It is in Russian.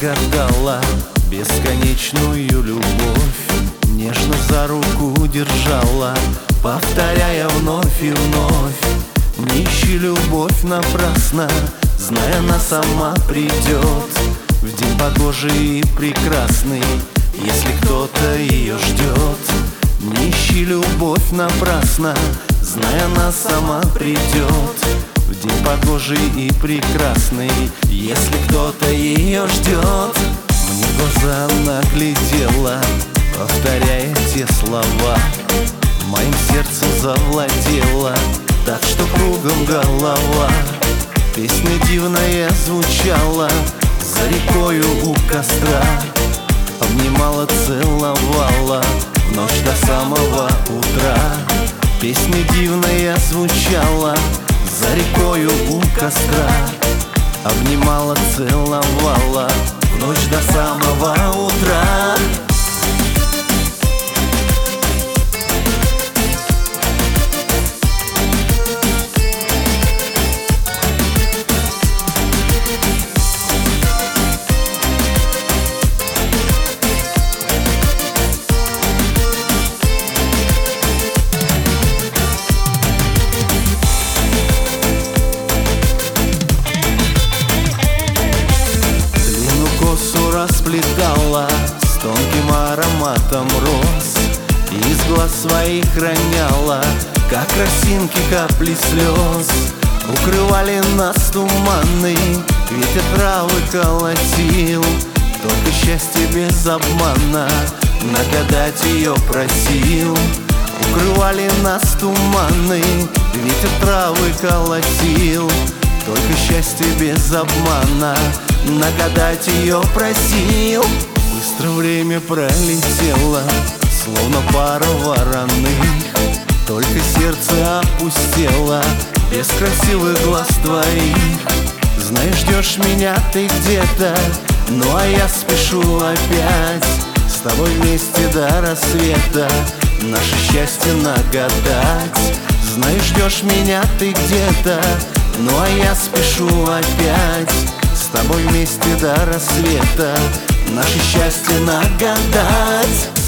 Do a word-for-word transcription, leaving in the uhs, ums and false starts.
загадала бесконечную любовь, нежно за руку держала, повторяя вновь и вновь: не ищи любовь напрасно, зная, она сама придет в день погожий и прекрасный, если кто-то ее ждет. Не ищи любовь напрасно, зная, она сама придет в день погожий и прекрасный, если кто-то ее ждет. Мне в глаза она глядела, повторяя те слова, моим сердцем завладела, так что кругом голова. Песня дивная звучала за рекою у костра, обнимала, целовала в ночь до самого утра. Песня дивная звучала за рекою у костра, обнимала, целовала в ночь до самого утра. Расплетала с тонким ароматом роз, и из глаз своих роняла, как росинки, капли слез. Укрывали нас туманный, ветер травы колотил, только счастье без обмана нагадать ее просил. Укрывали нас туманный, ветер травы колотил, только счастье без обмана нагадать ее просил. Быстро время пролетело, словно пара вороных, только сердце опустело без красивых глаз твоих. Знаешь, ждешь меня ты где-то, ну а я спешу опять с тобой вместе до рассвета наше счастье нагадать. Знаешь, ждешь меня ты где-то, ну а я спешу опять с тобой вместе до рассвета наше счастье нагадать.